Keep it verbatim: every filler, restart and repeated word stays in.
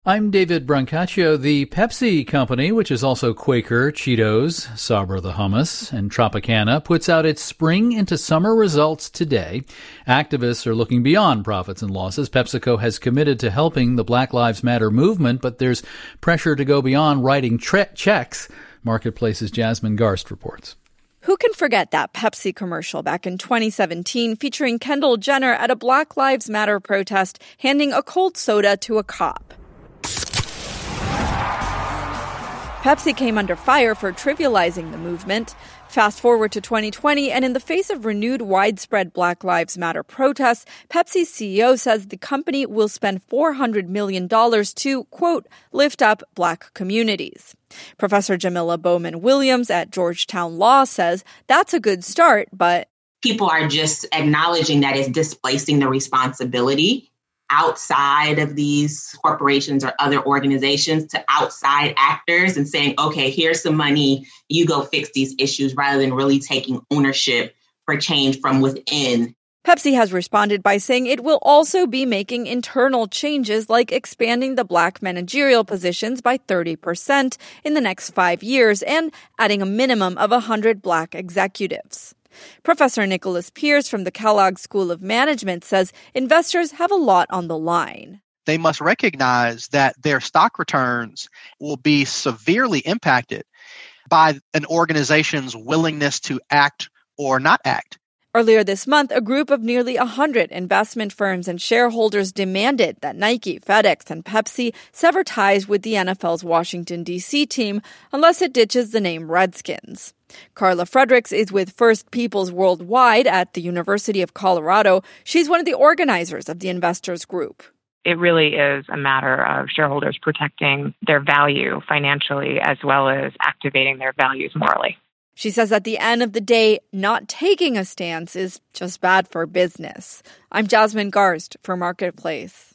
I'm David Brancaccio. The Pepsi Company, which is also Quaker, Cheetos, Sabra the Hummus, and Tropicana, puts out its spring into summer results today. Activists are looking beyond profits and losses. PepsiCo has committed to helping the Black Lives Matter movement, but there's pressure to go beyond writing tre- checks. Marketplace's Jasmine Garst reports. Who can forget that Pepsi commercial back in twenty seventeen featuring Kendall Jenner at a Black Lives Matter protest handing a cold soda to a cop? Pepsi came under fire for trivializing the movement. Fast forward to twenty twenty, and in the face of renewed widespread Black Lives Matter protests, Pepsi's C E O says the company will spend four hundred million dollars to, quote, lift up Black communities. Professor Jamila Bowman-Williams at Georgetown Law says that's a good start, but people are just acknowledging that it's displacing the responsibility outside of these corporations or other organizations to outside actors and saying, okay, here's some money, you go fix these issues, rather than really taking ownership for change from within. Pepsi has responded by saying it will also be making internal changes like expanding the Black managerial positions by thirty percent in the next five years and adding a minimum of one hundred Black executives. Professor Nicholas Pierce from the Kellogg School of Management says investors have a lot on the line. They must recognize that their stock returns will be severely impacted by an organization's willingness to act or not act. Earlier this month, a group of nearly one hundred investment firms and shareholders demanded that Nike, FedEx, and Pepsi sever ties with the N F L's Washington, D C team unless it ditches the name Redskins. Carla Fredericks is with First Peoples Worldwide at the University of Colorado. She's one of the organizers of the investors group. It really is a matter of shareholders protecting their value financially as well as activating their values morally. She says at the end of the day, not taking a stance is just bad for business. I'm Jasmine Garst for Marketplace.